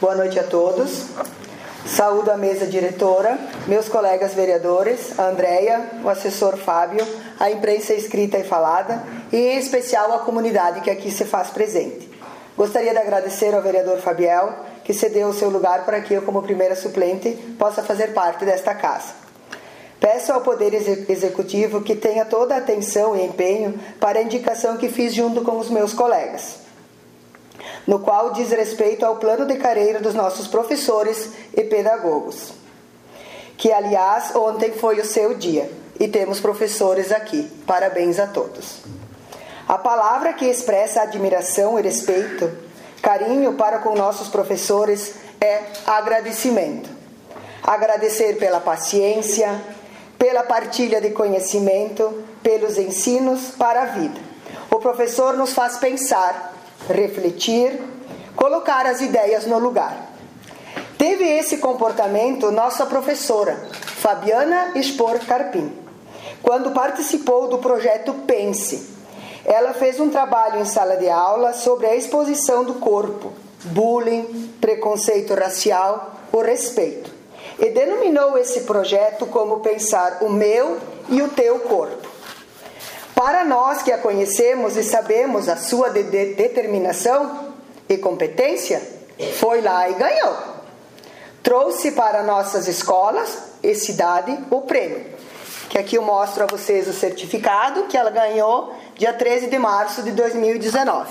Boa noite a todos. Saúdo a mesa diretora, meus colegas vereadores, a Andréia, o assessor Fábio, a imprensa escrita e falada e, em especial, a comunidade que aqui se faz presente. Gostaria de agradecer ao vereador Fabiel, que cedeu o seu lugar para que eu, como primeira suplente, possa fazer parte desta casa. Peço ao Poder Executivo que tenha toda a atenção e empenho para a indicação que fiz junto com os meus colegas, no qual diz respeito ao plano de carreira dos nossos professores e pedagogos, que, aliás, ontem foi o seu dia, e temos professores aqui. Parabéns a todos. A palavra que expressa admiração e respeito, carinho para com nossos professores é agradecimento. Agradecer pela paciência, pela partilha de conhecimento, pelos ensinos para a vida. O professor nos faz pensar, refletir, colocar as ideias no lugar. Teve esse comportamento nossa professora, Fabiana Spor Carpim, quando participou do projeto Pense. Ela fez um trabalho em sala de aula sobre a exposição do corpo, bullying, preconceito racial, o respeito, e denominou esse projeto como Pensar o Meu e o Teu Corpo. Para nós que a conhecemos e sabemos a sua determinação e competência, foi lá e ganhou. Trouxe para nossas escolas e cidade o prêmio, que aqui eu mostro a vocês o certificado que ela ganhou dia 13 de março de 2019.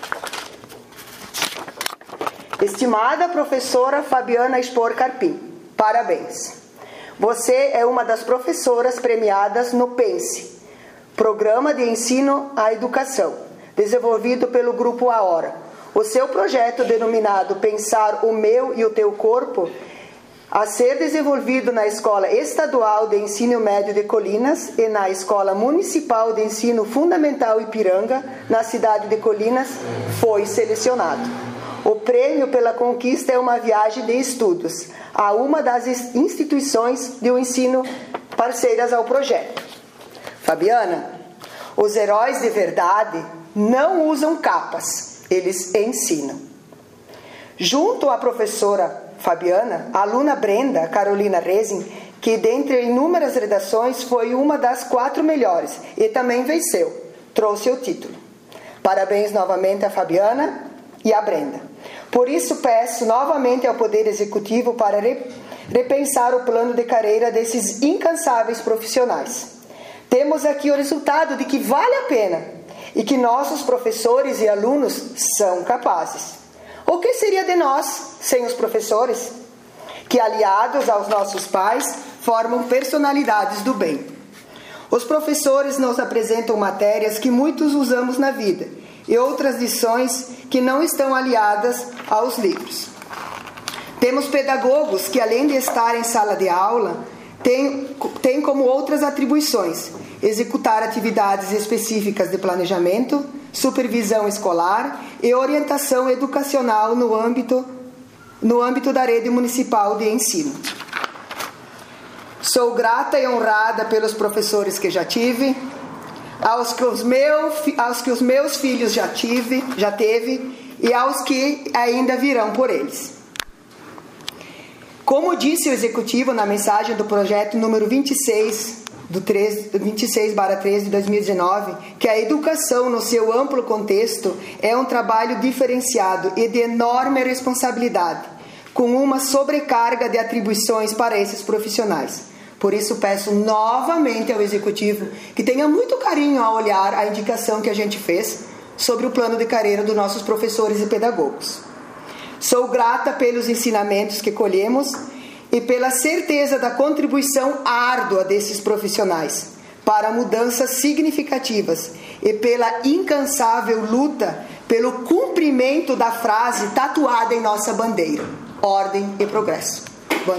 Estimada professora Fabiana Spor Carpim, parabéns. Você é uma das professoras premiadas no Pense, Programa de Ensino à Educação, desenvolvido pelo Grupo A Hora. O seu projeto, denominado Pensar o Meu e o Teu Corpo, a ser desenvolvido na Escola Estadual de Ensino Médio de Colinas e na Escola Municipal de Ensino Fundamental Ipiranga, na cidade de Colinas, foi selecionado. O prêmio pela conquista é uma viagem de estudos a uma das instituições de ensino parceiras ao projeto. Fabiana, os heróis de verdade não usam capas, eles ensinam. Junto à professora Fabiana, a aluna Brenda Carolina Rezin, que dentre inúmeras redações foi uma das 4 melhores e também venceu, trouxe o título. Parabéns novamente à Fabiana e à Brenda. Por isso peço novamente ao Poder Executivo para repensar o plano de carreira desses incansáveis profissionais. Temos aqui o resultado de que vale a pena e que nossos professores e alunos são capazes. O que seria de nós sem os professores, que, aliados aos nossos pais, formam personalidades do bem? Os professores nos apresentam matérias que muitos usamos na vida e outras lições que não estão aliadas aos livros. Temos pedagogos que, além de estar em sala de aula, têm como outras atribuições executar atividades específicas de planejamento, supervisão escolar e orientação educacional no âmbito da rede municipal de ensino. Sou grata e honrada pelos professores que já tive, aos que os meus filhos já teve e aos que ainda virão por eles. Como disse o Executivo na mensagem do projeto número 26/3 de 2019, que a educação no seu amplo contexto é um trabalho diferenciado e de enorme responsabilidade, com uma sobrecarga de atribuições para esses profissionais. Por isso peço novamente ao Executivo que tenha muito carinho ao olhar a indicação que a gente fez sobre o plano de carreira dos nossos professores e pedagogos. Sou grata pelos ensinamentos que colhemos e pela certeza da contribuição árdua desses profissionais para mudanças significativas e pela incansável luta pelo cumprimento da frase tatuada em nossa bandeira: ordem e progresso.